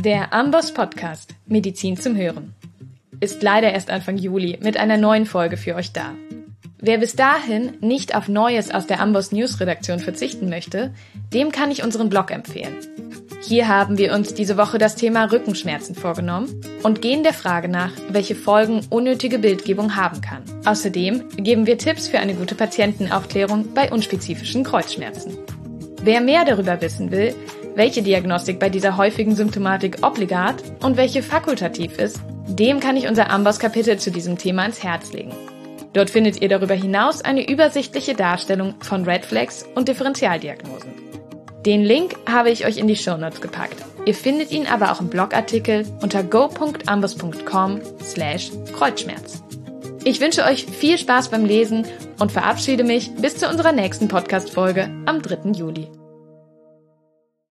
Der Amboss Podcast Medizin zum Hören ist leider erst Anfang Juli mit einer neuen Folge für euch da. Wer bis dahin nicht auf Neues aus der Amboss News Redaktion verzichten möchte, dem kann ich unseren Blog empfehlen. Hier haben wir uns diese Woche das Thema Rückenschmerzen vorgenommen und gehen der Frage nach, welche Folgen unnötige Bildgebung haben kann. Außerdem geben wir Tipps für eine gute Patientenaufklärung bei unspezifischen Kreuzschmerzen. Wer mehr darüber wissen will, welche Diagnostik bei dieser häufigen Symptomatik obligat und welche fakultativ ist, dem kann ich unser Amboss-Kapitel zu diesem Thema ans Herz legen. Dort findet ihr darüber hinaus eine übersichtliche Darstellung von Red Flags und Differentialdiagnosen. Den Link habe ich euch in die Shownotes gepackt. Ihr findet ihn aber auch im Blogartikel unter go.amboss.com/Kreuzschmerz. Ich wünsche euch viel Spaß beim Lesen und verabschiede mich bis zu unserer nächsten Podcast-Folge am 3. Juli.